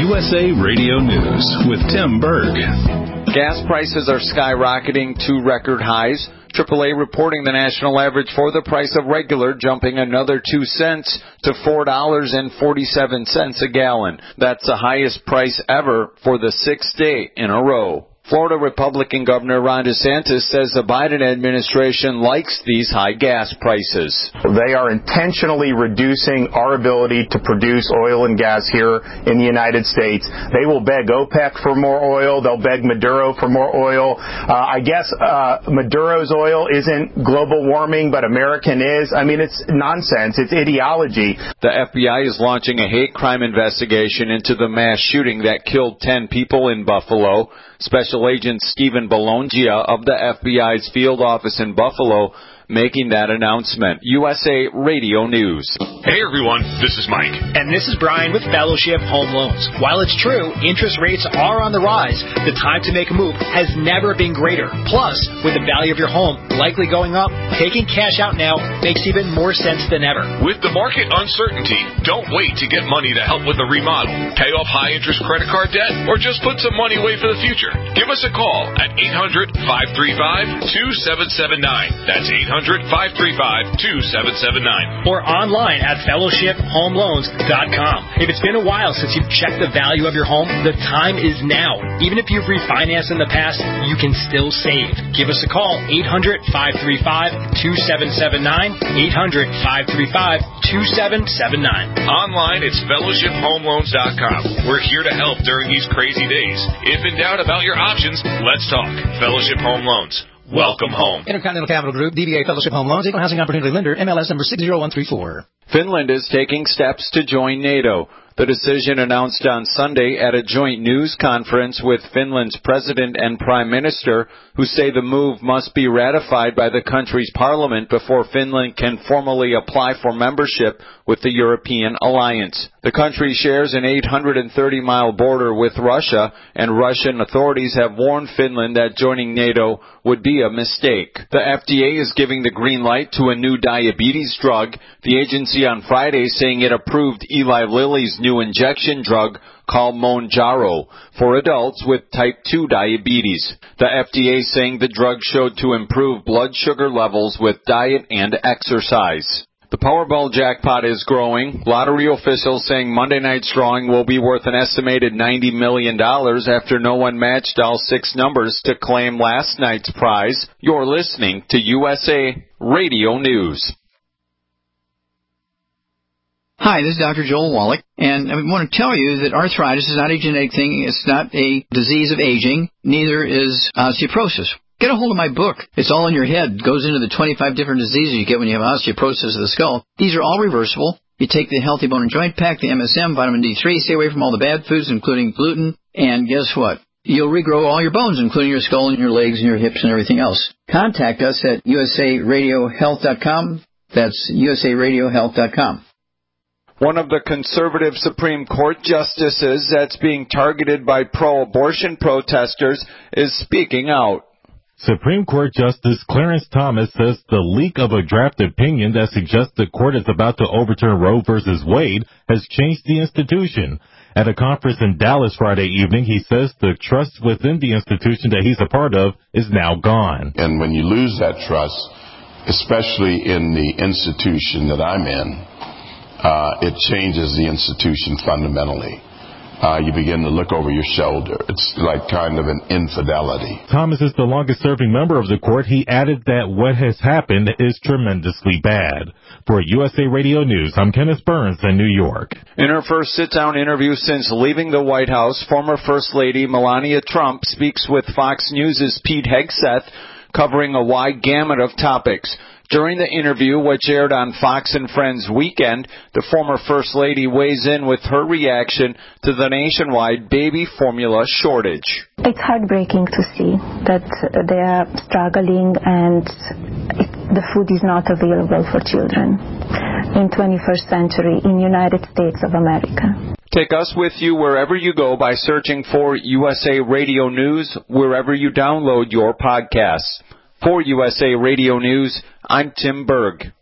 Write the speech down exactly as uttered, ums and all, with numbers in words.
U S A Radio News with Tim Berg. Gas prices are skyrocketing to record highs. triple A reporting the national average for the price of regular jumping another two cents to four dollars and forty-seven cents a gallon. That's the highest price ever for the sixth day in a row. Florida Republican Governor Ron DeSantis says the Biden administration likes these high gas prices. They are intentionally reducing our ability to produce oil and gas here in the United States. They will beg OPEC for more oil. They'll beg Maduro for more oil. Uh, I guess uh, Maduro's oil isn't global warming, but American is. I mean, it's nonsense. It's ideology. The F B I is launching a hate crime investigation into the mass shooting that killed ten people in Buffalo. Special Agent Stephen Bologna of the F B I's field office in Buffalo making that announcement. U S A Radio News. Hey everyone, this is Mike. And this is Brian with Fellowship Home Loans. While it's true, interest rates are on the rise, the time to make a move has never been greater. Plus, with the value of your home likely going up, taking cash out now makes even more sense than ever. With the market uncertainty, don't wait to get money to help with the remodel. Pay off high-interest credit card debt or just put some money away for the future. Give us a call at eight hundred, five three five, two seven seven nine. That's eight hundred, five three five, two seven seven nine. Or online at fellowship home loans dot com. If it's been a while since you've checked the value of your home, the time is now. Even if you've refinanced in the past, you can still save. Give us a call, eight hundred, five three five, two seven seven nine, eight hundred, five three five, two seven seven nine. Online, it's fellowship home loans dot com. We're here to help during these crazy days. If in doubt about your options, let's talk. Fellowship Home Loans. Welcome home. Intercontinental Capital Group, D B A Fellowship Home Loans, Equal Housing Opportunity Lender, M L S number six zero one three four. Finland is taking steps to join NATO. The decision announced on Sunday at a joint news conference with Finland's president and prime minister, who say the move must be ratified by the country's parliament before Finland can formally apply for membership with the European alliance. The country shares an eight hundred thirty mile border with Russia, and Russian authorities have warned Finland that joining NATO would be a mistake. The F D A is giving the green light to a new diabetes drug. The agency on Friday saying it approved Eli Lilly's new injection drug called Mounjaro for adults with type two diabetes. The F D A saying the drug showed to improve blood sugar levels with diet and exercise. The Powerball jackpot is growing. Lottery officials saying Monday night's drawing will be worth an estimated ninety million dollars after no one matched all six numbers to claim last night's prize. You're listening to U S A Radio News. Hi, this is Doctor Joel Wallach, and I want to tell you that arthritis is not a genetic thing. It's not a disease of aging. Neither is osteoporosis. Get a hold of my book. It's all in your head. It goes into the twenty-five different diseases you get when you have osteoporosis of the skull. These are all reversible. You take the Healthy Bone and Joint Pack, the M S M, vitamin D three, stay away from all the bad foods, including gluten, and guess what? You'll regrow all your bones, including your skull and your legs and your hips and everything else. Contact us at U S A radio health dot com. That's U S A radio health dot com. One of the conservative Supreme Court justices that's being targeted by pro-abortion protesters is speaking out. Supreme Court Justice Clarence Thomas says the leak of a draft opinion that suggests the court is about to overturn Roe versus Wade has changed the institution. At a conference in Dallas Friday evening, he says the trust within the institution that he's a part of is now gone. And when you lose that trust, especially in the institution that I'm in, uh, it changes the institution fundamentally. Uh, you begin to look over your shoulder. It's like kind of an infidelity. Thomas is the longest-serving member of the court. He added that what has happened is tremendously bad. For U S A Radio News, I'm Kenneth Burns in New York. In her first sit-down interview since leaving the White House, former First Lady Melania Trump speaks with Fox News' Pete Hegseth, covering a wide gamut of topics. During the interview, which aired on Fox and Friends Weekend, the former First Lady weighs in with her reaction to the nationwide baby formula shortage. It's heartbreaking to see that they are struggling and it, the food is not available for children in twenty-first century in United States of America. Take us with you wherever you go by searching for U S A Radio News, wherever you download your podcasts. For U S A Radio News, I'm Tim Berg.